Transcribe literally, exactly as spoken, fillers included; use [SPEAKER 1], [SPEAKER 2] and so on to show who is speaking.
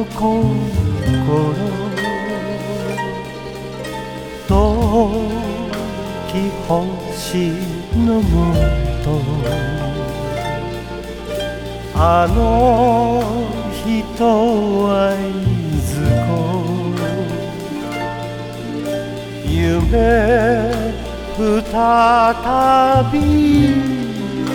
[SPEAKER 1] の心遠き星のもとあの人はいずこ夢再び